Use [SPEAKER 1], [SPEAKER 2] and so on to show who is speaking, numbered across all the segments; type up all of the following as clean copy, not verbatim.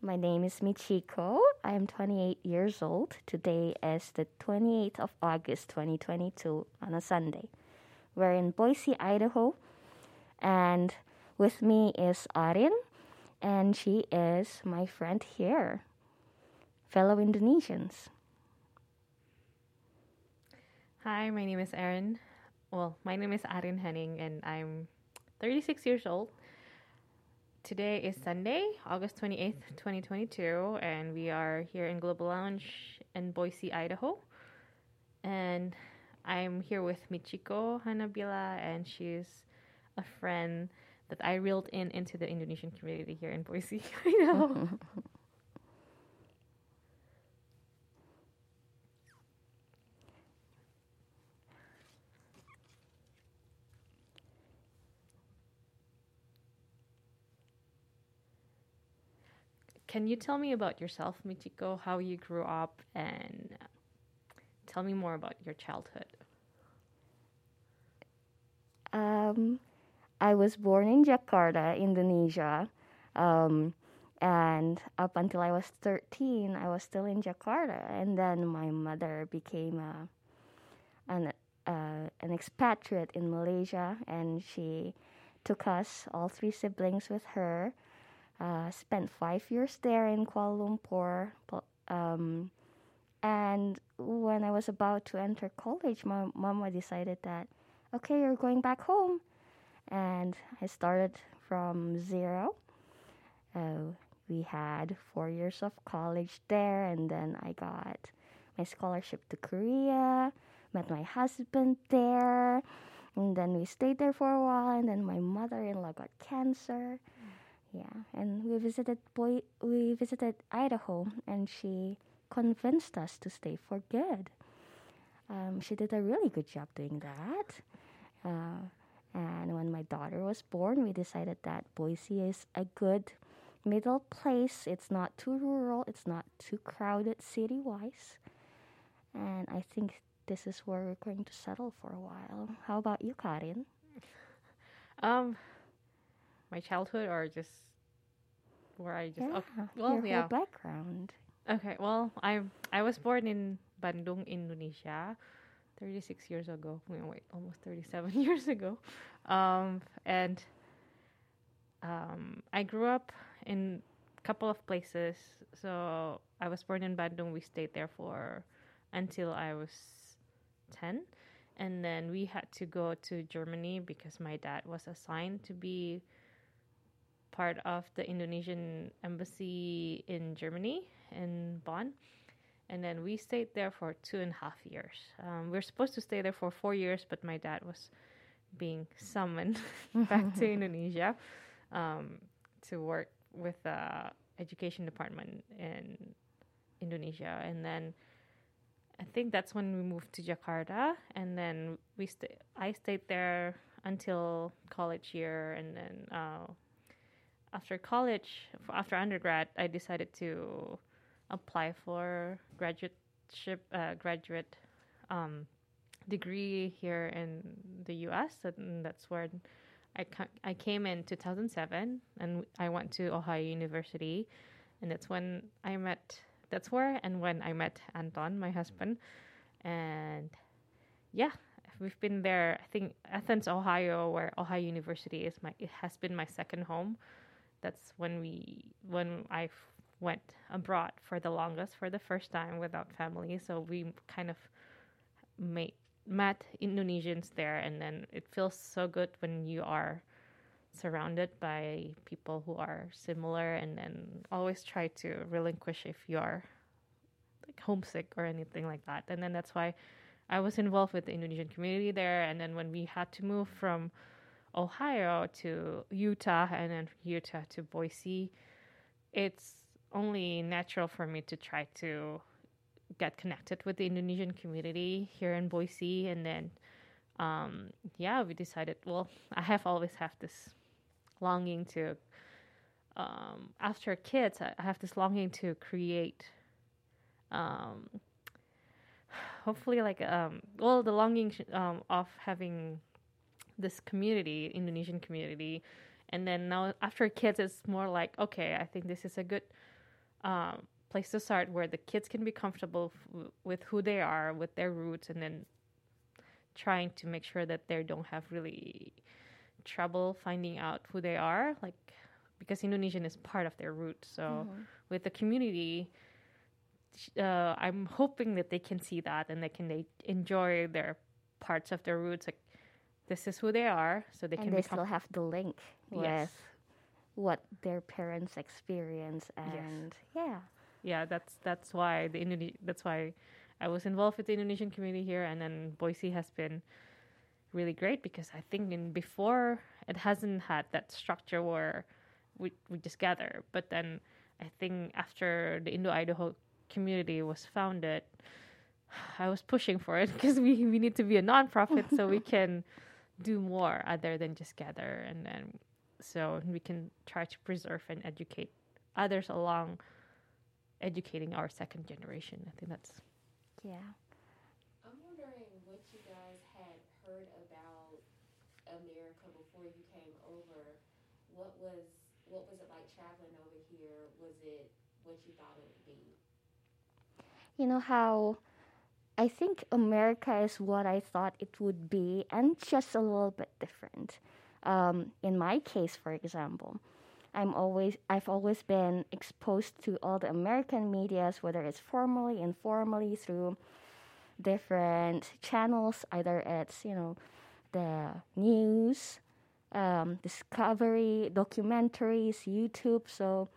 [SPEAKER 1] My name is Michiko. I am 28 years old. Today is the 28th of August 2022 on a Sunday. We're in Boise, Idaho, and with me is Arin, and she is my friend here, fellow Indonesians.
[SPEAKER 2] Hi, my name is Erin. Well, my name is Arin Henning, and I'm 36 years old. Today is Sunday, August 28th, 2022, and we are here in Global Lounge in Boise, Idaho. And I'm here with Michiko Hanabila, and she's a friend that I reeled into the Indonesian community here in Boise, Idaho. Can you tell me about yourself, Michiko, how you grew up, and tell me more about your childhood?
[SPEAKER 1] Um, I was born in Jakarta, Indonesia, um, and up until I was 13, I was still in Jakarta, and then my mother became an an expatriate in Malaysia, and she took us, all three siblings, with her. Spent 5 years there in Kuala Lumpur. And when I was about to enter college, my mama decided that, okay, you're going back home. And I started from zero. We had 4 years of college there, and then I got my scholarship to Korea, met my husband there, and then we stayed there for a while, and then my mother-in-law got cancer. Yeah, and we visited Idaho, and she convinced us to stay for good. She did a really good job doing that. Uh, and when my daughter was born, we decided that Boise is a good middle place. It's not too rural, it's not too crowded city wise. And I think this is where we're going to settle for a while. How about you, Karin?
[SPEAKER 2] Um, my childhood or just where I just
[SPEAKER 1] Yeah,
[SPEAKER 2] well,
[SPEAKER 1] your whole
[SPEAKER 2] yeah.
[SPEAKER 1] background.
[SPEAKER 2] Okay, well, I was born in Bandung, Indonesia, 36 years ago. Wait, almost 37 years ago. And I grew up in a couple of places. So I was born in Bandung. We stayed there for until I was 10. And then we had to go to Germany because my dad was assigned to be part of the Indonesian embassy in Germany, in Bonn. And then we stayed there for 2.5 years. We are supposed to stay there for 4 years, but my dad was being summoned back to Indonesia um, to work with the education department in Indonesia. And then I think that's when we moved to Jakarta. And then I stayed there until college year. And then after college, after undergrad, I decided to apply for graduate um, degree here in the U.S. And that's where I came in 2007, and I went to Ohio University, and that's where and when I met Anton, my husband, and yeah, we've been there. I think Athens, Ohio, where Ohio University it has been my second home. That's when I went abroad for the longest, for the first time without family. So we kind of made, met Indonesians there, and then it feels so good when you are surrounded by people who are similar, and then always try to relinquish if you are like homesick or anything like that. And then that's why I was involved with the Indonesian community there. And then when we had to move from Ohio to Utah and then Utah to Boise, it's only natural for me to try to get connected with the Indonesian community here in Boise. And then, yeah, we decided, well, I have always have this longing to, after kids, I have this longing to create, um, hopefully, like, well, the longing of having this community, Indonesian community. And then now after kids, it's more like, okay, I think this is a good place to start where the kids can be comfortable with who they are, with their roots, and then trying to make sure that they don't have really trouble finding out who they are, like because Indonesian is part of their roots. So with the community, I'm hoping that they can see that and they enjoy their parts of their roots. Like this is who they are, so they
[SPEAKER 1] And
[SPEAKER 2] can
[SPEAKER 1] they
[SPEAKER 2] be
[SPEAKER 1] still have the link with
[SPEAKER 2] Yes.
[SPEAKER 1] what their parents experience, and
[SPEAKER 2] Yeah, that's why that's why I was involved with the Indonesian community here, and then Boise has been really great because I think in before it hasn't had that structure where we just gather, but then I think after the Indo Idaho community was founded, I was pushing for it because we need to be a nonprofit so we can do more other than just gather, and then so we can try to preserve and educate others along educating our second generation. I think that's
[SPEAKER 1] yeah.
[SPEAKER 3] I'm wondering what you guys had heard about America before you came over. What was what was it like traveling over here? Was it what you thought it would be?
[SPEAKER 1] You know how I think America is what I thought it would be, and just a little bit different. In my case, for example, I've always been exposed to all the American medias, whether it's formally, informally, through different channels. Either it's the news, Discovery, documentaries, YouTube. So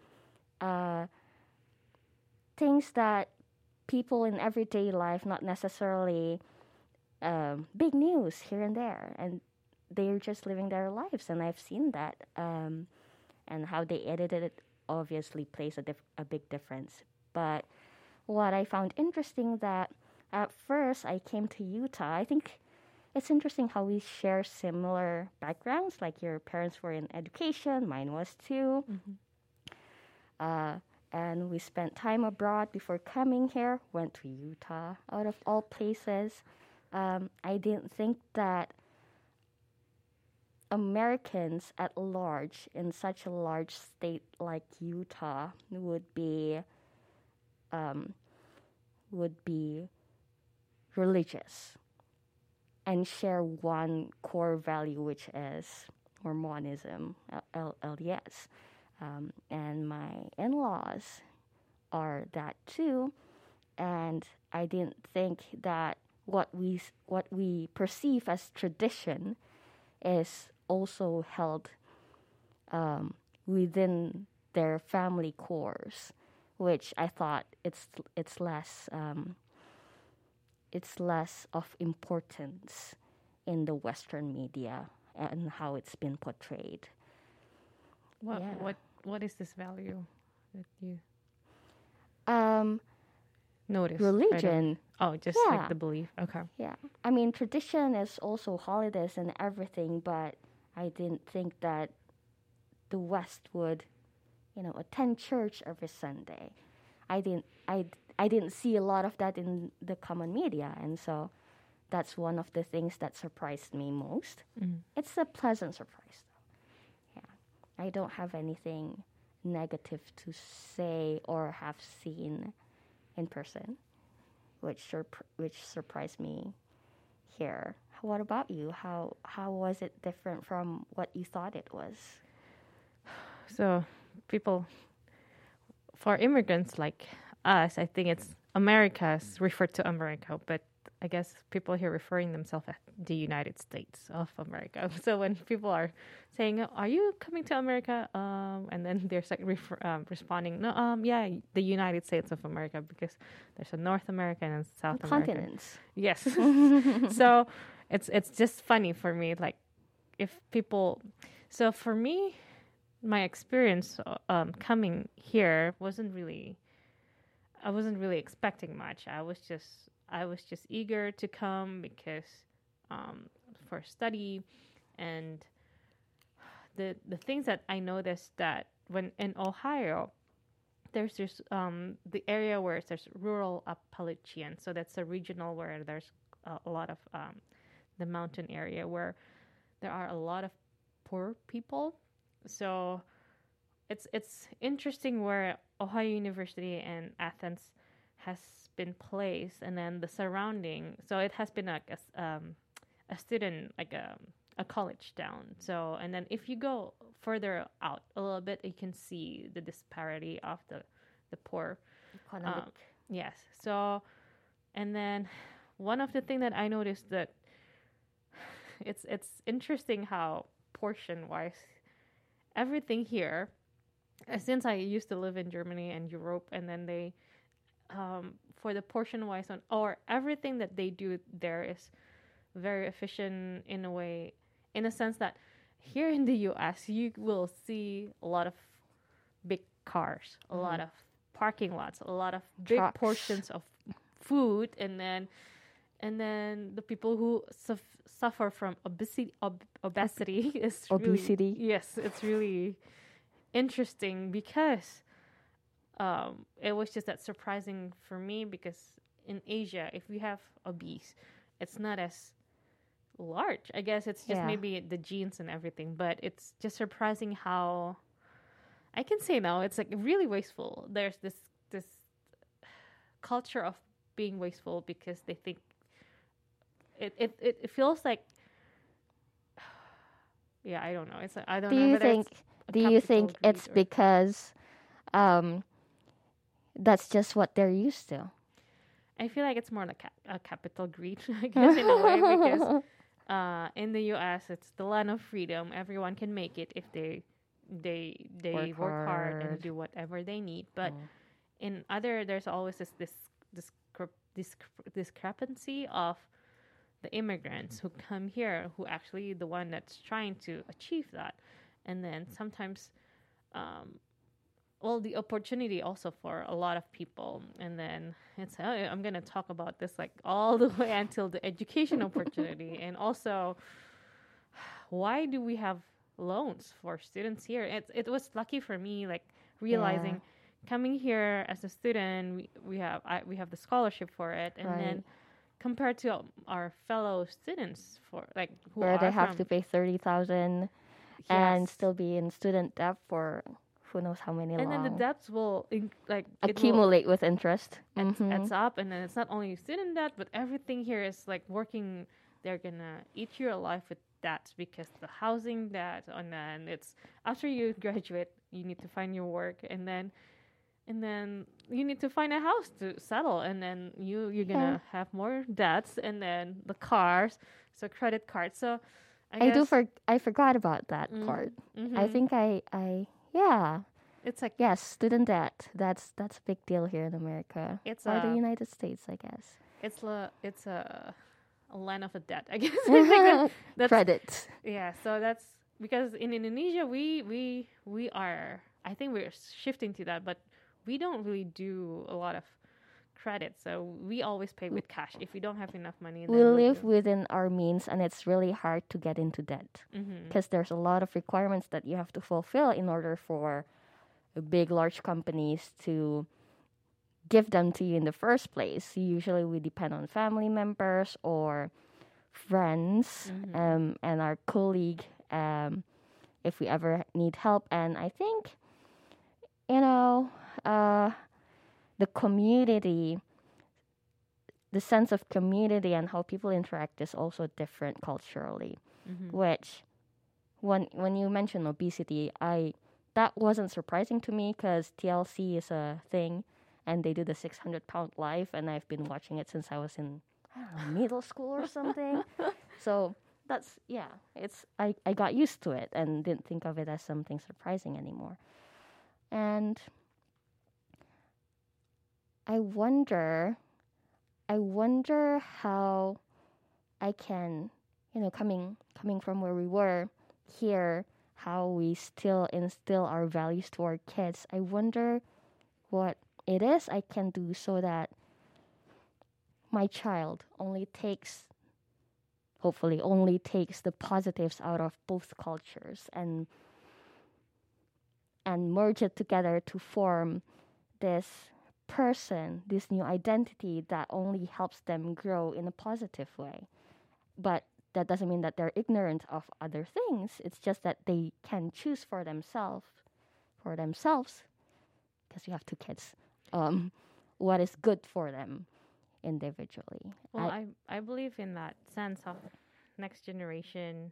[SPEAKER 1] things that people in everyday life, not necessarily big news here and there, and they're just living their lives, and I've seen that, and how they edited it obviously plays a big difference. But what I found interesting that at first I came to Utah, I think it's interesting how we share similar backgrounds. Like your parents were in education, mine was too. And we spent time abroad before coming here. Went to Utah, out of all places. I didn't think that Americans at large in such a large state like Utah would be religious and share one core value, which is Mormonism, LDS. And my in-laws are that too, and I didn't think that what we perceive as tradition is also held within their family cores, which I thought it's less of importance in the Western media and how it's been portrayed.
[SPEAKER 2] what
[SPEAKER 1] Yeah.
[SPEAKER 2] what is this value that you
[SPEAKER 1] Um,
[SPEAKER 2] noticed? Right away?
[SPEAKER 1] religion.
[SPEAKER 2] Oh, just
[SPEAKER 1] Yeah.
[SPEAKER 2] like the belief. Okay.
[SPEAKER 1] Yeah. I mean, tradition is also holidays and everything, but I didn't think that the West would, attend church every Sunday. I didn't see a lot of that in the common media, and so that's one of the things that surprised me most. It's a pleasant surprise, though. Yeah. I don't have anything negative to say or have seen in person, which surprised me here. What about you? How was it different from what you thought it was?
[SPEAKER 2] So people, for immigrants like us, I think it's America's referred to America, but I guess people here referring themselves as the United States of America. So when people are saying, "Are you coming to America?" And then they're like responding, "No, yeah, the United States of America," because there's a North American and South American.
[SPEAKER 1] Continents.
[SPEAKER 2] Yes. So it's just funny for me, like if people. So for me, my experience coming here I wasn't really expecting much. I was just eager to come because for study, and the things that I noticed that when in Ohio there's this the area where there's rural Appalachian, so that's a regional where there's a lot of the mountain area where there are a lot of poor people. So it's interesting where Ohio University and Athens has been placed, and then the surrounding. So it has been like a student, like a college town. So, and then if you go further out a little bit, you can see the disparity of the poor.
[SPEAKER 1] Economic.
[SPEAKER 2] Yes. So, and then one of the thing that I noticed that it's interesting how portion wise everything here, since I used to live in Germany and Europe, and then they for the portion wise on or everything that they do there is very efficient in a way, in a sense that here in the US you will see a lot of big cars, a lot of parking lots, a lot of big
[SPEAKER 1] Trucks.
[SPEAKER 2] portions of food, and then the people who suffer from obesity is
[SPEAKER 1] Obesity.
[SPEAKER 2] Really, yes, it's really interesting because it was just that surprising for me because in Asia, if we have obese, it's not as large. I guess it's just
[SPEAKER 1] Yeah.
[SPEAKER 2] maybe the genes and everything, but it's just surprising how I can say now it's like really wasteful. There's this culture of being wasteful because they think it feels like yeah, I don't know. It's I don't
[SPEAKER 1] Do
[SPEAKER 2] know
[SPEAKER 1] you
[SPEAKER 2] whether
[SPEAKER 1] think?
[SPEAKER 2] a
[SPEAKER 1] Do you
[SPEAKER 2] capital
[SPEAKER 1] think
[SPEAKER 2] greed
[SPEAKER 1] it's
[SPEAKER 2] or-
[SPEAKER 1] because that's just what they're used to?
[SPEAKER 2] I feel like it's more like a capital greed, I guess, in a way, because in the U.S. it's the land of freedom. Everyone can make it if they work hard and
[SPEAKER 1] hard.
[SPEAKER 2] do whatever they need. But
[SPEAKER 1] Mm.
[SPEAKER 2] in other, there's always discrepancy of the immigrants who come here, who actually the one that's trying to achieve that, and then sometimes well, the opportunity also for a lot of people, and then I'm gonna talk about this like all the way until the education opportunity, and also why do we have loans for students here? It was lucky for me, like realizing coming here as a student, we have the scholarship for it, and
[SPEAKER 1] Right.
[SPEAKER 2] then compared to our fellow students for like who
[SPEAKER 1] Where
[SPEAKER 2] are
[SPEAKER 1] they have
[SPEAKER 2] from
[SPEAKER 1] to pay 30,000 and
[SPEAKER 2] yes.
[SPEAKER 1] still be in student debt for who knows how many
[SPEAKER 2] and
[SPEAKER 1] long.
[SPEAKER 2] then the debts will it will
[SPEAKER 1] accumulate with interest. Mhm.
[SPEAKER 2] adds up, and then it's not only student debt, but everything here is like working. They're gonna eat your life with debts because the housing debt, and then it's after you graduate, you need to find your work, and then you need to find a house to settle, and then you're gonna have more debts, and then the cars, so credit cards. So
[SPEAKER 1] I do
[SPEAKER 2] guess,
[SPEAKER 1] I forgot about that
[SPEAKER 2] Mhm,
[SPEAKER 1] part.
[SPEAKER 2] mhm.
[SPEAKER 1] I think I yeah.
[SPEAKER 2] it's like
[SPEAKER 1] Yes, student debt. That's a big deal here in America.
[SPEAKER 2] it's
[SPEAKER 1] Or the
[SPEAKER 2] a
[SPEAKER 1] United States, I guess.
[SPEAKER 2] it's a land of a debt, I guess. I think that's
[SPEAKER 1] Credit.
[SPEAKER 2] yeah. So that's because in Indonesia we are. I think we're shifting to that, but we don't really do a lot of credit. So we always pay with cash. If we don't have enough money, then
[SPEAKER 1] We
[SPEAKER 2] we'll
[SPEAKER 1] live
[SPEAKER 2] do.
[SPEAKER 1] within our means, and it's really hard to get into debt
[SPEAKER 2] Mhm.
[SPEAKER 1] because there's a lot of requirements that you have to fulfill in order for big, large companies to give them to you in the first place. Usually, we depend on family members or friends and our colleague if we ever need help. And I think, you know, the community, the sense of community and how people interact is also different culturally.
[SPEAKER 2] Mhm.
[SPEAKER 1] Which, when you mentioned obesity, that wasn't surprising to me because TLC is a thing, and they do the 600-pound life, and I've been watching it since I was in I don't know, middle school or something. So that's I got used to it and didn't think of it as something surprising anymore. And I wonder how I can, coming from where we were here, how we still instill our values to our kids. I wonder what it is I can do so that my child hopefully only takes the positives out of both cultures and merge it together to form this person, this new identity that only helps them grow in a positive way. But that doesn't mean that they're ignorant of other things. It's just that they can choose for themselves for themselves, because you have two kids, what is good for them individually.
[SPEAKER 2] Well, I believe in that sense of next generation,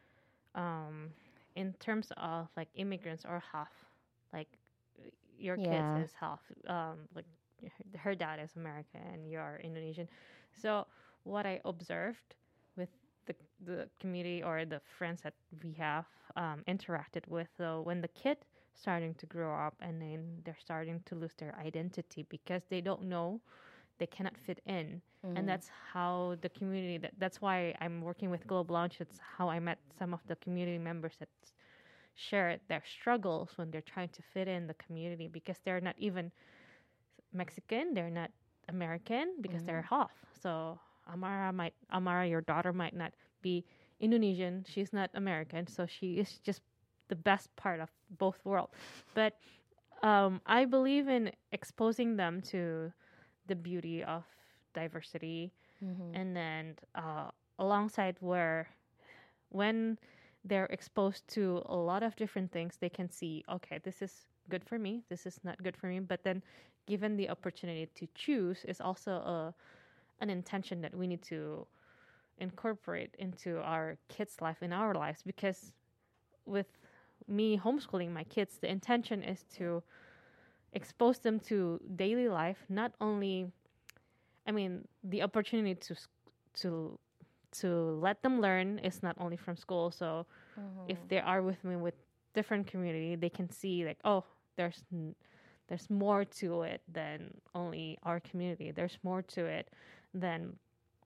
[SPEAKER 2] in terms of like immigrants or half, like your kids
[SPEAKER 1] Yeah.
[SPEAKER 2] is half, like her dad is American and you're Indonesian. So what I observed with the community or the friends that we have interacted with, so when the kid starting to grow up and then they're starting to lose their identity because they don't know, they cannot fit in. And that's how the community, that's why I'm working with Global Launch. It's how I met some of the community members that share their struggles when they're trying to fit in the community, because they're not even Mexican, they're not American, because they're half. So Amara, your daughter might not be Indonesian, she's not American, so she is just the best part of both worlds. But I believe in exposing them to the beauty of diversity, and then alongside where when they're exposed to a lot of different things, they can see, okay, this is good for me, this is not good for me. But then given the opportunity to choose is also an intention that we need to incorporate into our kids' life, in our lives. Because with me homeschooling my kids, the intention is to expose them to daily life, not only, I mean, the opportunity to let them learn is not only from school. So if they are with me with different community, they can see like, oh, there's more to it than only our community. There's more to it than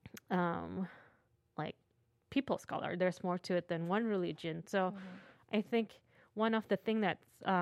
[SPEAKER 2] like people's color. There's more to it than one religion. So I think one of the thing that's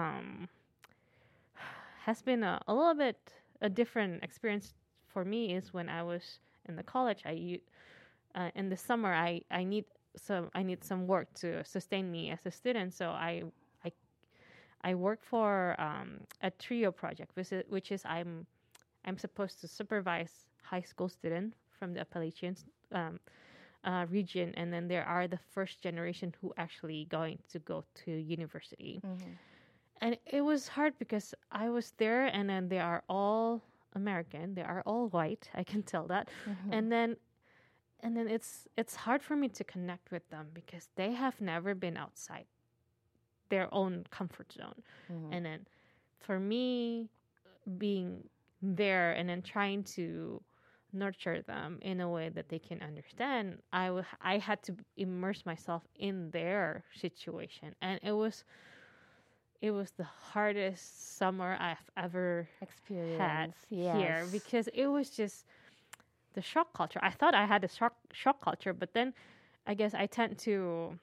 [SPEAKER 2] has been a little bit a different experience for me is when I was in the college. In the summer I need some work to sustain me as a student. So I work for a trio project, which is I'm supposed to supervise high school students from the Appalachian region, and then there are the first generation who actually going to go to university. And it was hard because I was there, and then they are all American, they are all white. I can tell that, and then it's hard for me to connect with them because they have never been outside their own comfort zone. And then for me, being there and then trying to nurture them in a way that they can understand, I had to immerse myself in their situation, and it was the hardest summer I've ever had
[SPEAKER 1] Experience.
[SPEAKER 2] here,
[SPEAKER 1] Yes.
[SPEAKER 2] because it was just the shock culture. I thought I had a shock culture, but then I guess I tend to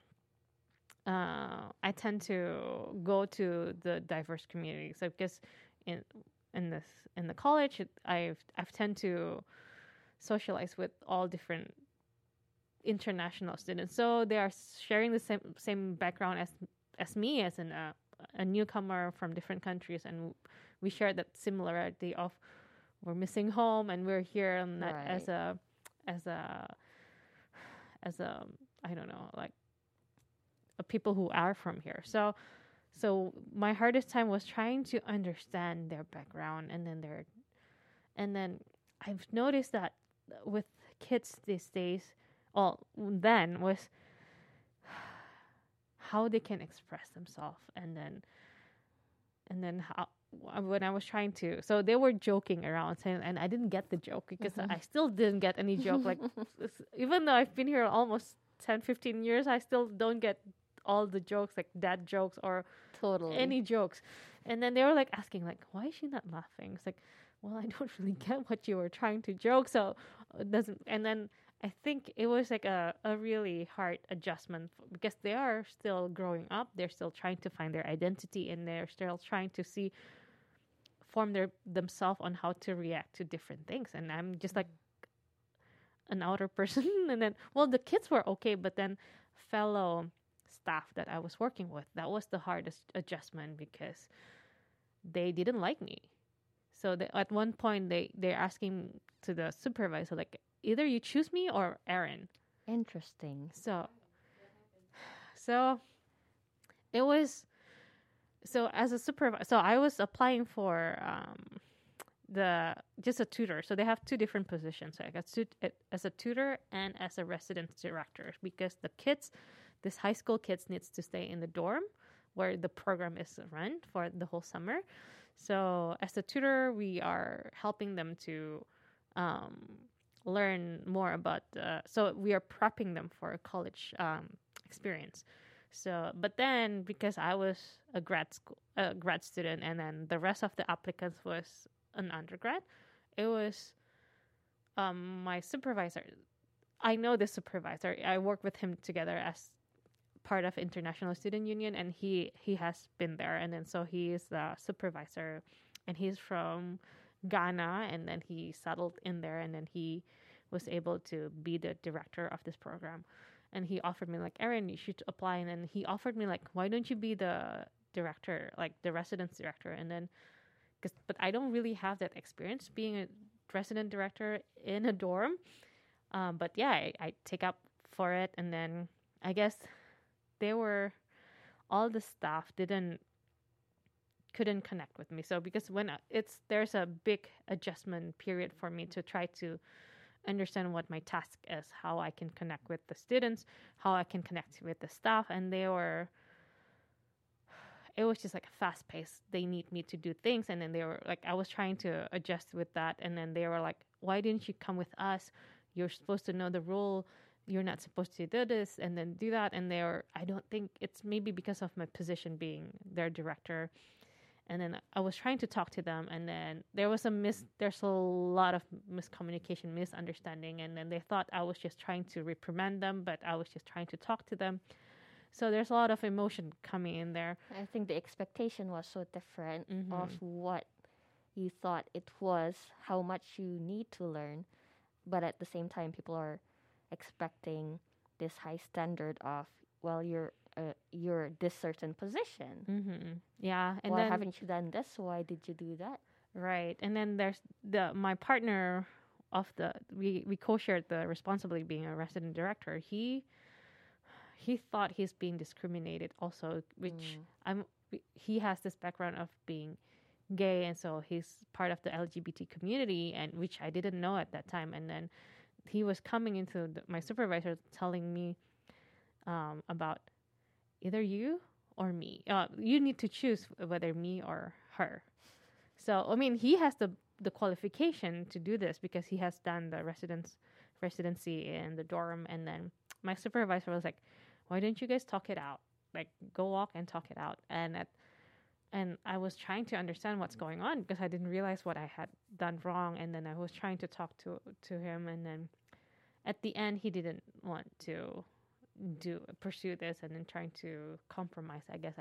[SPEAKER 2] go to the diverse community. So because in the college, I've tend to socialize with all different international students. So they are sharing the same background as me, as a newcomer from different countries, and we share that similarity of we're missing home and we're here and that
[SPEAKER 1] Right.
[SPEAKER 2] as a I don't know, like a people who are from here. So my hardest time was trying to understand their background, and then I've noticed that with kids these days, then was how they can express themselves, and then how when I was trying to, so they were joking around saying, and I didn't get the joke because I still didn't get any joke. Like even though I've been here almost 10-15 years, I still don't get all the jokes, like dad jokes or
[SPEAKER 1] Totally.
[SPEAKER 2] any jokes. And then they were like asking, like, why is she not laughing? It's like, well, I don't really get what you were trying to joke, so it doesn't. And then I think it was like a really hard adjustment because they are still growing up. They're still trying to find their identity, and they're still trying to form themselves on how to react to different things. And I'm just like an outer person. And then, well, the kids were okay, but then fellow staff that I was working with, that was the hardest adjustment because they didn't like me. So at one point they're asking to the supervisor, like, either you choose me or Aaron.
[SPEAKER 1] Interesting.
[SPEAKER 2] So it was so as a supervisor, so I was applying for the just a tutor. So they have two different positions, like as a tutor and as a residence director, because the kids, this high school kids, needs to stay in the dorm where the program is run for the whole summer. So as a tutor, we are helping them to um, learn more about. So we are prepping them for a college experience. So, but then because I was a grad student, and then the rest of the applicants was an undergrad, it was my supervisor. I know the supervisor. I work with him together as part of International Student Union, and he has been there, and then so he is the supervisor, and he's from Ghana, and then he settled in there, and then he was able to be the director of this program, and he offered me like, Erin, you should apply, and then he offered me like, why don't you be the director, like the residence director, and then but I don't really have that experience being a resident director in a dorm, but yeah, I take up for it, and then I guess they were all the staff couldn't connect with me. So because when there's a big adjustment period for me to try to understand what my task is, how I can connect with the students, how I can connect with the staff, and it was just like fast paced. They need me to do things, and then they were like, I was trying to adjust with that, and then they were like, why didn't you come with us? You're supposed to know the role. You're not supposed to do this and then do that. And I don't think it's maybe because of my position being their director. And then I was trying to talk to them, and then there's a lot of miscommunication, misunderstanding. And then they thought I was just trying to reprimand them, but I was just trying to talk to them. So there's a lot of emotion coming in there.
[SPEAKER 1] I think the expectation was so different
[SPEAKER 2] Mm-hmm.
[SPEAKER 1] of what you thought it was, how much you need to learn, but at the same time, people are expecting this high standard of, well, you're this certain position.
[SPEAKER 2] Mm-hmm. Yeah, and
[SPEAKER 1] Why
[SPEAKER 2] then
[SPEAKER 1] haven't you done this? Why did you do that?
[SPEAKER 2] right, and then there's my partner of we co-shared the responsibility being a resident director. He thought he's being discriminated also, which he has this background of being gay, and so he's part of the LGBT community, and which I didn't know at that time. And then he was coming into my supervisor telling me about either you or me. You need to choose whether me or her. So I mean, he has the qualification to do this because he has done the residency in the dorm. And then my supervisor was like, why don't you guys talk it out? Like, go walk and talk it out. And I was trying to understand what's going on because I didn't realize what I had done wrong. And then I was trying to talk to him. And then at the end, he didn't want to pursue this, and then trying to compromise. I guess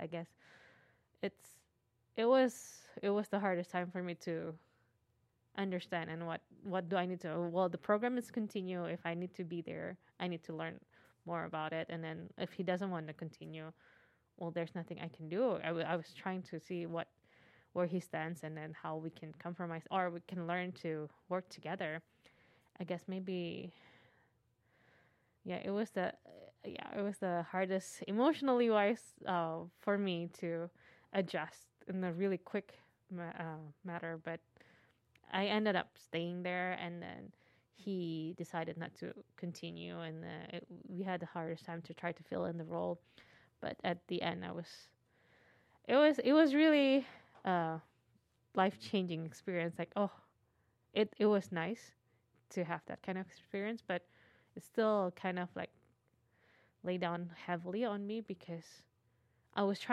[SPEAKER 2] it was the hardest time for me to understand. And what do I need to? Well, the program is continue. If I need to be there, I need to learn more about it. And then if he doesn't want to continue, well, there's nothing I can do. I was trying to see where he stands, and then how we can compromise, or we can learn to work together. I guess maybe, yeah, it was the hardest emotionally wise for me to adjust in a really quick matter. But I ended up staying there, and then he decided not to continue, and we had the hardest time to try to fill in the role. But at the end, it was really life-changing experience. Like, oh, it was nice to have that kind of experience, but it still kind of like lay down heavily on me because I was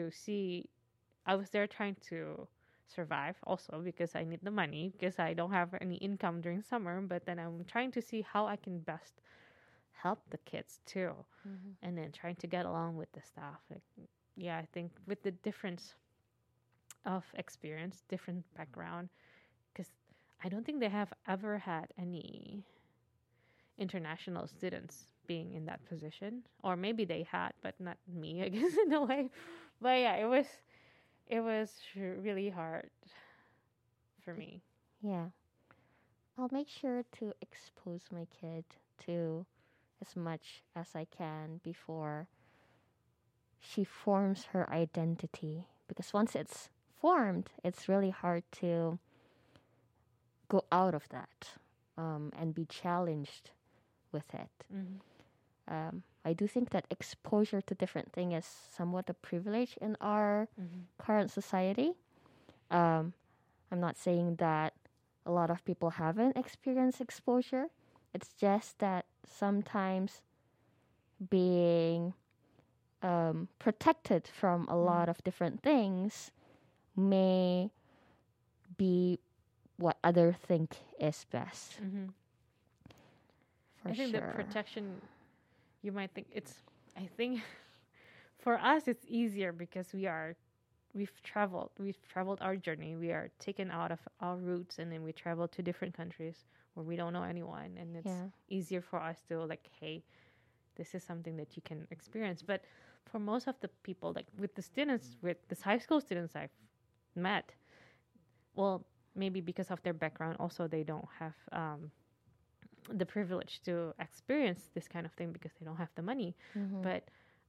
[SPEAKER 2] there trying to survive also because I need the money because I don't have any income during summer. But then I'm trying to see how I can best help the kids too, and then trying to get along with the staff. Like, yeah, I think with the difference of experience, different background, because I don't think they have ever had any international students being in that position, or maybe they had, but not me, I guess, in a way. But yeah, it was really hard for me.
[SPEAKER 1] Yeah. I'll make sure to expose my kid to as much as I can before she forms her identity, because once it's formed, it's really hard to go out of that and be challenged with it. I do think that exposure to different things is somewhat a privilege in our current society. I'm not saying that a lot of people haven't experienced exposure. It's just that sometimes being protected from a lot of different things may be what others think is best. For
[SPEAKER 2] I think
[SPEAKER 1] sure.
[SPEAKER 2] the protection, you might think I think for us it's easier because we've traveled our journey. We are taken out of our roots, and then we travel to different countries where we don't know anyone, and it's easier for us to like, hey, this is something that you can experience. But for most of the people, like with the students, with the high school students I've met, well, maybe because of their background, also they don't have the privilege to experience this kind of thing because they don't have the money. But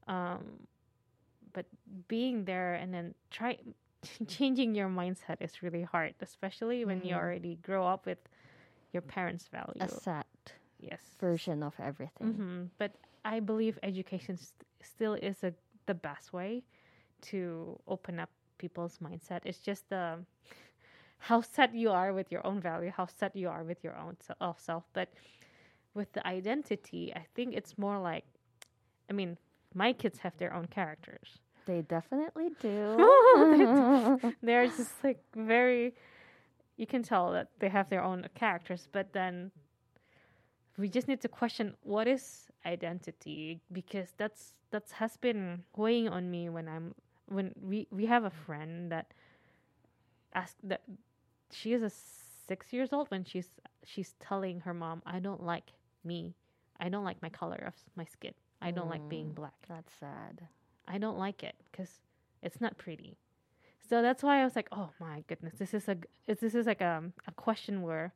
[SPEAKER 2] being there and then changing your mindset is really hard, especially when you already grow up with your parents' value.
[SPEAKER 1] A set
[SPEAKER 2] Yes.
[SPEAKER 1] version of everything.
[SPEAKER 2] But I believe education still is the best way to open up people's mindset. It's just how set you are with your own value, how set you are with your own self. But with the identity, I think it's more like, I mean, my kids have their own characters.
[SPEAKER 1] They definitely do.
[SPEAKER 2] They're just like very, you can tell that they have their own characters, but then we just need to question what is identity, because that's has been weighing on me when we have a friend that asked that she is 6 years old when she's telling her mom, I don't like me. I don't like my color of my skin. I don't like being black.
[SPEAKER 1] That's sad.
[SPEAKER 2] I don't like it because it's not pretty. So that's why I was like, oh my goodness, this is like a question where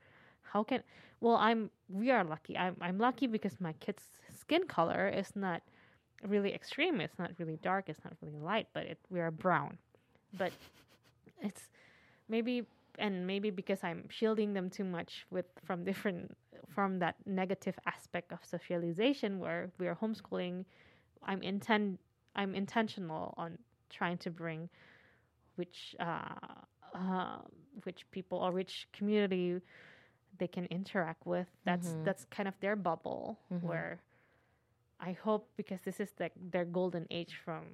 [SPEAKER 2] we are lucky. I'm lucky because my kid's skin color is not really extreme. It's not really dark. It's not really light, but we are brown. But it's maybe because I'm shielding them too much from that negative aspect of socialization where we are homeschooling. I'm intentional on trying to bring which people or which community they can interact with. That's kind of their bubble where I hope, because this is their golden age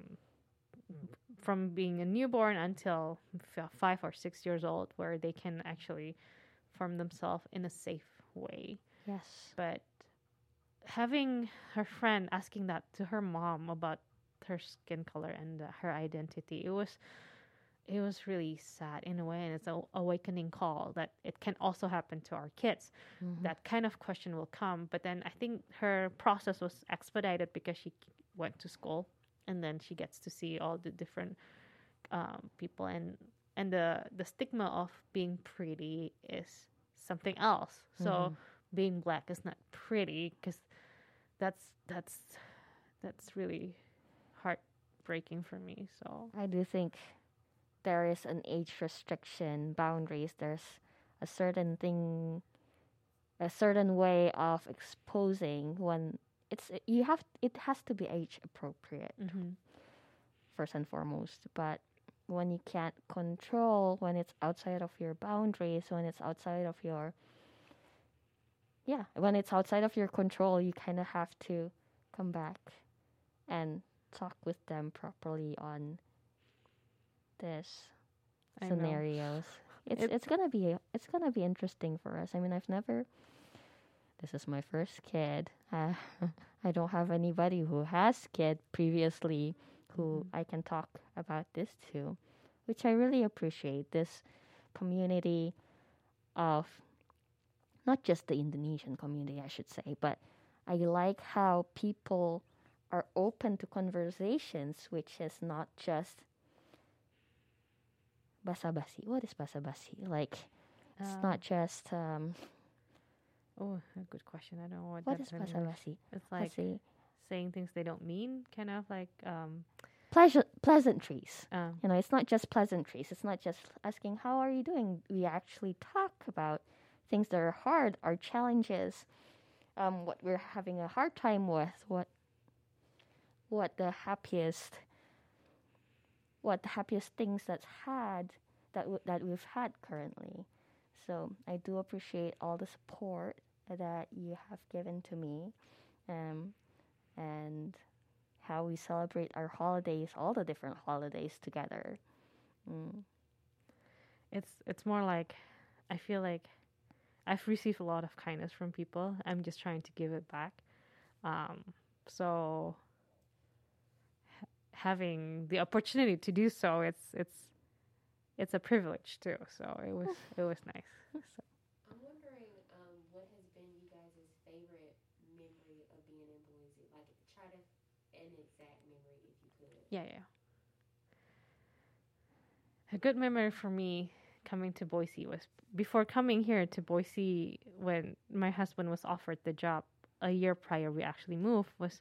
[SPEAKER 2] from being a newborn until 5 or 6 years old, where they can actually form themselves in a safe way.
[SPEAKER 1] Yes.
[SPEAKER 2] But having her friend asking that to her mom about her skin color and her identity, it was really sad in a way, and it's an awakening call that it can also happen to our kids. That kind of question will come, but then I think her process was expedited because she went to school, and then she gets to see all the different people, and the stigma of being pretty is something else. So being black is not pretty, because that's really heartbreaking for me. So
[SPEAKER 1] I do think there is an age restriction, boundaries. There's a certain thing, a certain way of exposing when it has to be age appropriate first and foremost. But when you can't control, when it's outside of your boundaries, when it's outside of your control, you kind of have to come back and talk with them properly on this scenarios. It's gonna be interesting for us. I mean, this is my first kid. I don't have anybody who has kid previously who I can talk about this to, which I really appreciate. This community of, not just the Indonesian community, I should say, but I like how people are open to conversations, which is not just basa-basi. What is basa-basi? Like, it's not just
[SPEAKER 2] oh, a good question. I don't know
[SPEAKER 1] what is basa-basi.
[SPEAKER 2] It's like saying things they don't mean, kind of like
[SPEAKER 1] pleasantries.
[SPEAKER 2] Uh,
[SPEAKER 1] You know, it's not just pleasantries. It's not just asking, how are you doing? We actually talk about things that are hard, our challenges, what we're having a hard time with, what the happiest things that we've had currently. So I do appreciate all the support that you have given to me, and how we celebrate our holidays, all the different holidays together. Mm.
[SPEAKER 2] it's more like I feel like I've received a lot of kindness from people. I'm just trying to give it back. Um, so having the opportunity to do so, it's a privilege too. So it was nice. So.
[SPEAKER 3] I'm wondering, what has been you guys' favorite memory of being in Boise? Like, try to an exact memory if you could.
[SPEAKER 2] Yeah. A good memory for me coming to Boise was before coming here to Boise when my husband was offered the job a year prior we actually moved was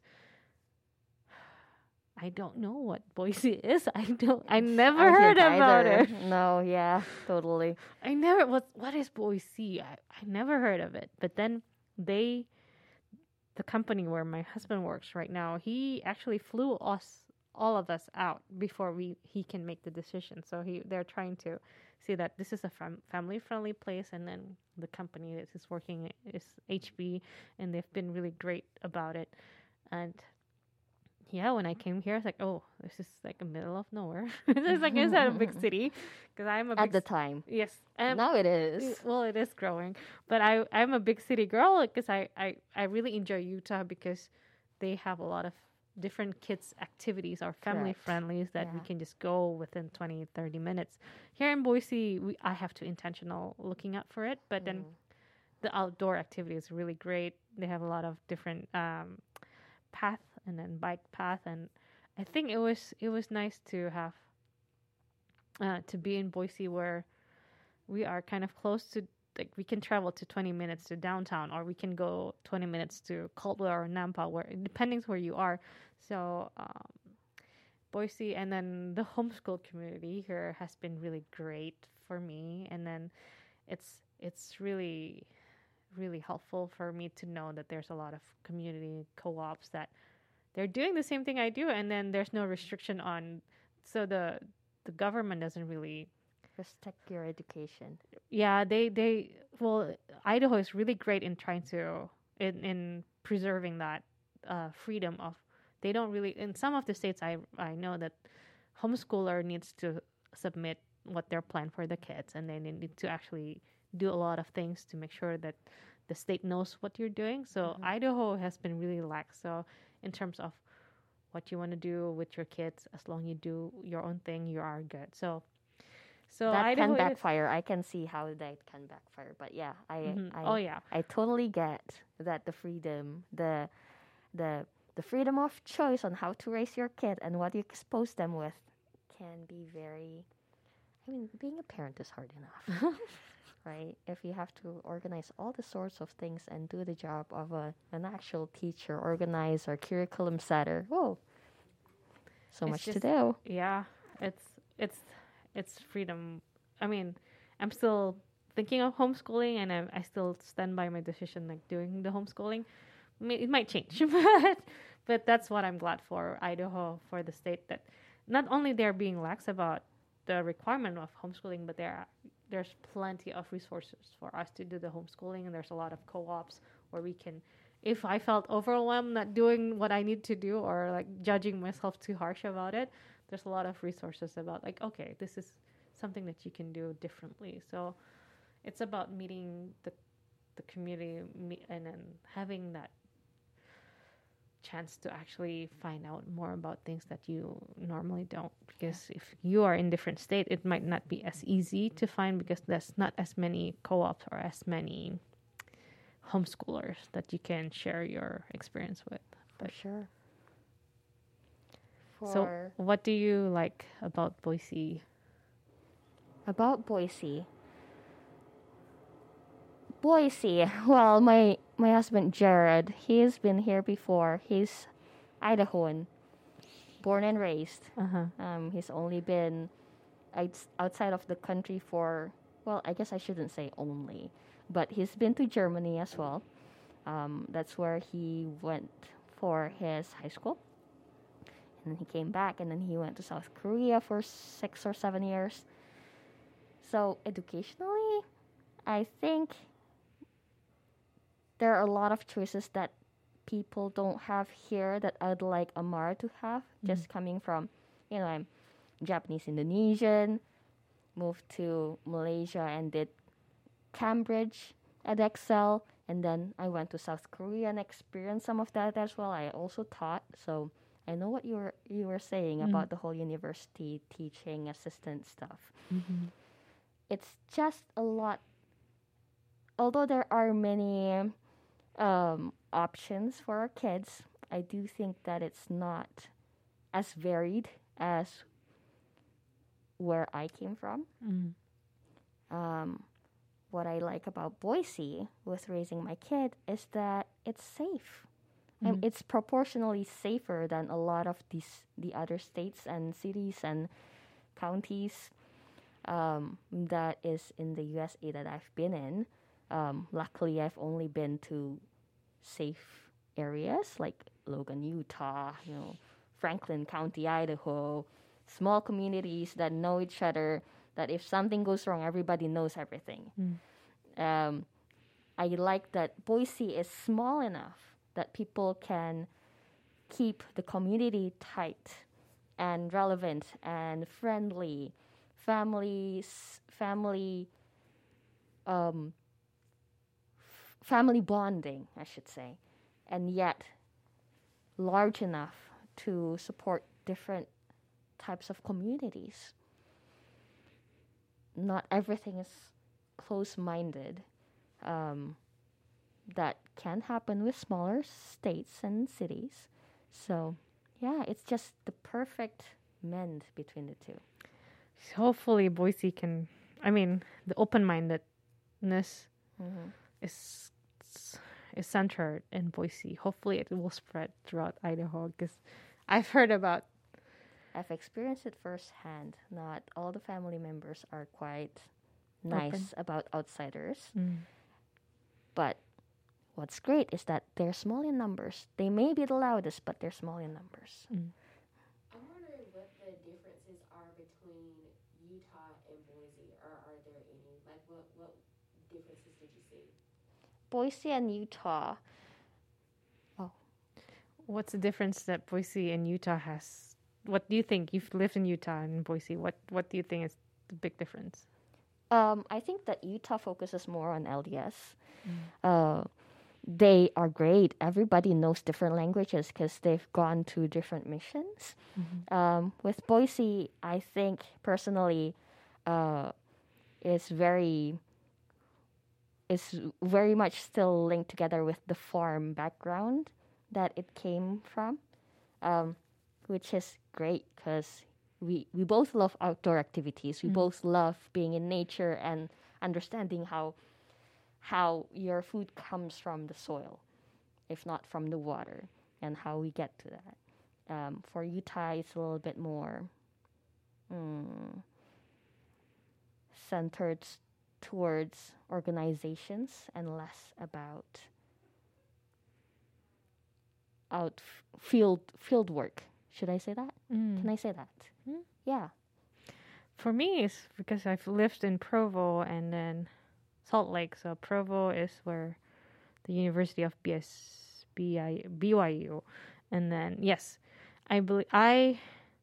[SPEAKER 2] I don't know what Boise is. I never
[SPEAKER 1] I
[SPEAKER 2] heard
[SPEAKER 1] didn't
[SPEAKER 2] about
[SPEAKER 1] either.
[SPEAKER 2] it.
[SPEAKER 1] No, yeah, totally.
[SPEAKER 2] I never what is Boise? I never heard of it. But then the company where my husband works right now, he actually flew all of us out before he can make the decision. So they're trying to see that this is a family friendly place, and then the company that is working is HB, and they've been really great about it. And yeah, when I came here, I was like, oh, this is like a middle of nowhere. It's like it's not a big city because I'm a
[SPEAKER 1] At
[SPEAKER 2] big
[SPEAKER 1] the time.
[SPEAKER 2] yes.
[SPEAKER 1] Now it is.
[SPEAKER 2] Well, it is growing, but I'm a big city girl because I really enjoy Utah because they have a lot of different kids activities or family
[SPEAKER 1] Correct.
[SPEAKER 2] friendlies that we
[SPEAKER 1] Yeah.
[SPEAKER 2] can just go within 20 30 minutes. Here in Boise, I have to intentional looking out for it, but then the outdoor activity is really great. They have a lot of different path and then bike path, and I think it was nice to have to be in Boise where we are kind of close to, like, we can travel to 20 minutes to downtown, or we can go 20 minutes to Caldwell or Nampa, where depending where you are. So Boise, and then the homeschool community here has been really great for me, and then it's really really helpful for me to know that there's a lot of community co-ops that they're doing the same thing I do, and then there's no restriction on, so the government doesn't really.
[SPEAKER 1] Respect your education.
[SPEAKER 2] Yeah, they well, Idaho is really great in trying to in preserving that freedom of. They don't really, in some of the states I know that homeschooler needs to submit what their plan for the kids, and then they need to actually do a lot of things to make sure that the state knows what you're doing. So Idaho has been really lax. So in terms of what you want to do with your kids, as long you do your own thing, you are good. So
[SPEAKER 1] That
[SPEAKER 2] Idaho
[SPEAKER 1] can
[SPEAKER 2] is,
[SPEAKER 1] backfire. I can see how that can backfire. But yeah,
[SPEAKER 2] oh yeah,
[SPEAKER 1] I totally get that the freedom, the freedom of choice on how to raise your kid and what you expose them with can be very. I mean, being a parent is hard enough, right? If you have to organize all the sorts of things and do the job of an actual teacher, organizer, curriculum setter, whoa, so
[SPEAKER 2] It's
[SPEAKER 1] much to
[SPEAKER 2] just-
[SPEAKER 1] do.
[SPEAKER 2] yeah. It's freedom. I mean, I'm still thinking of homeschooling, and I still stand by my decision, like doing the homeschooling. It might change, but that's what I'm glad for Idaho, for the state, that not only they're being lax about the requirement of homeschooling, but there's plenty of resources for us to do the homeschooling, and there's a lot of co-ops where we can. If I felt overwhelmed not doing what I need to do, or like judging myself too harsh about it, there's a lot of resources about, like, okay, this is something that you can do differently. So it's about meeting the community, and then having that chance to actually find out more about things that you normally don't, because if you are in different state, it might not be as easy to find, because there's not as many co-ops or as many homeschoolers that you can share your experience with.
[SPEAKER 1] For sure.
[SPEAKER 2] So what do you like about Boise?
[SPEAKER 1] About Boise. Well, my husband Jared, he's been here before. He's Idahoan. born and raised.
[SPEAKER 2] Uh-huh.
[SPEAKER 1] He's only been outside of the country for, well, I guess I shouldn't say only, but he's been to Germany as well. That's where he went for his high school. And then he came back, and then he went to South Korea for 6 or 7 years. So, educationally, I think there are a lot of choices that people don't have here that I'd like Amar to have. Just coming from, I'm Japanese Indonesian, moved to Malaysia and did Cambridge at Excel, and then I went to South Korea and experienced some of that as well. I also taught, so I know what you were saying about the whole university teaching assistant stuff.
[SPEAKER 2] Mm-hmm.
[SPEAKER 1] It's just a lot. Although there are many options for our kids, I do think that it's not as varied as where I came from. What I like about Boise with raising my kid is that it's safe. And it's proportionally safer than a lot of the other states and cities and counties that is in the USA that I've been in. Luckily, I've only been to safe areas like Logan, Utah, Franklin County, Idaho, small communities that know each other, that if something goes wrong, everybody knows everything. I like that Boise is small enough that people can keep the community tight and relevant and friendly, family bonding, I should say, and yet large enough to support different types of communities. Not everything is close-minded. That can happen with smaller states and cities. So, yeah, it's just the perfect mend between the two.
[SPEAKER 2] Hopefully Boise can, the open-mindedness is centered in Boise. Hopefully it will spread throughout Idaho, because I've
[SPEAKER 1] experienced it firsthand. Not all the family members are quite nice about outsiders. But what's great is that they're small in numbers. They may be the loudest, but they're small in numbers.
[SPEAKER 3] I'm wondering what the differences are between Utah and Boise, or are there any? Like, what differences did you see?
[SPEAKER 1] Boise and Utah.
[SPEAKER 2] What's the difference that Boise and Utah has? What do you think? You've lived in Utah and Boise. What do you think is the big difference?
[SPEAKER 1] I think that Utah focuses more on LDS. They are great. Everybody knows different languages because they've gone to different missions. With Boise, I think personally, it's very much still linked together with the farm background that it came from, which is great because we both love outdoor activities. We both love being in nature and understanding how your food comes from the soil, if not from the water, and how we get to that. For Utah, it's a little bit more centered towards organizations and less about field work. Should I say that? Can I say that? Yeah.
[SPEAKER 2] For me, it's because I've lived in Provo and then Salt Lake. So Provo is where the University of BYU, and then yes, I believe I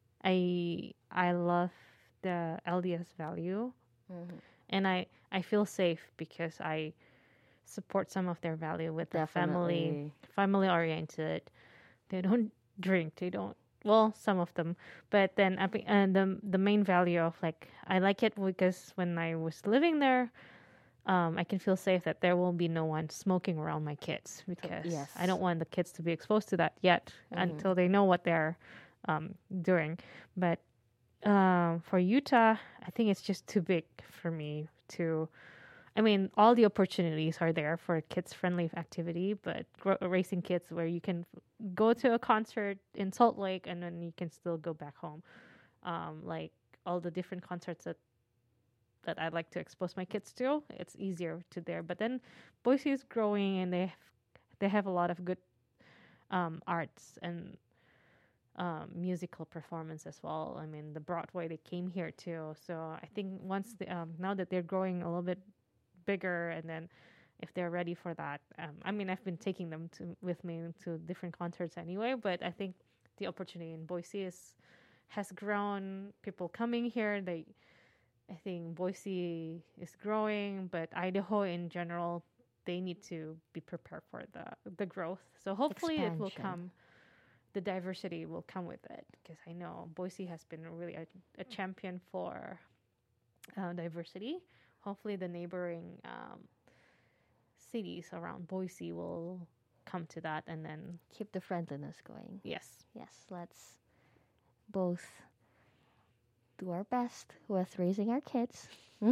[SPEAKER 2] love the LDS value, and I feel safe because I support some of their value with the family oriented. They don't drink. They don't. Well, some of them, but then the main value of I like it because when I was living there, I can feel safe that there will be no one smoking around my kids because I don't want the kids to be exposed to that yet until they know what they're doing. But for Utah, I think it's just too big for me to. I mean, all the opportunities are there for kids friendly activity, but raising kids where you can go to a concert in Salt Lake and then you can still go back home. Like all the different concerts that I like to expose my kids to, it's easier to there. But then Boise is growing and they have a lot of good arts and musical performance as well. I mean, the Broadway, they came here too. So I think once now that they're growing a little bit bigger, and then if they're ready for that, I mean, I've been taking them with me to different concerts anyway. But I think the opportunity in Boise has grown. People coming here, I think Boise is growing, but Idaho in general, they need to be prepared for the growth. So hopefully it will
[SPEAKER 1] Expansion.
[SPEAKER 2] come. The diversity will come with it, because I know Boise has been really a champion for diversity. Hopefully, the neighboring cities around Boise will come to that, and then
[SPEAKER 1] Keep the friendliness going.
[SPEAKER 2] yes,
[SPEAKER 1] Yes, let's both do our best with raising our kids.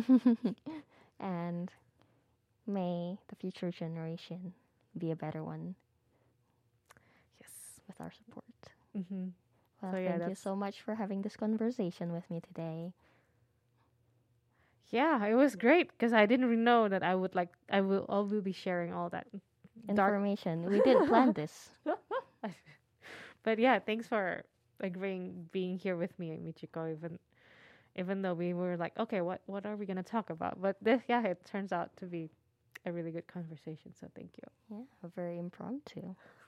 [SPEAKER 1] And may the future generation be a better one
[SPEAKER 2] yes.
[SPEAKER 1] with our support.
[SPEAKER 2] Mm-hmm.
[SPEAKER 1] Well,
[SPEAKER 2] So, yeah,
[SPEAKER 1] thank you
[SPEAKER 2] that's-
[SPEAKER 1] so much for having this conversation with me today.
[SPEAKER 2] Yeah, it was great because I didn't really know that I will be sharing all that dark.
[SPEAKER 1] Information. We didn't plan this.
[SPEAKER 2] But yeah, thanks for agreeing being here with me, Michiko. Even though we were like, okay, what are we gonna talk about? But this, yeah, it turns out to be a really good conversation. So thank you.
[SPEAKER 1] Yeah, very impromptu.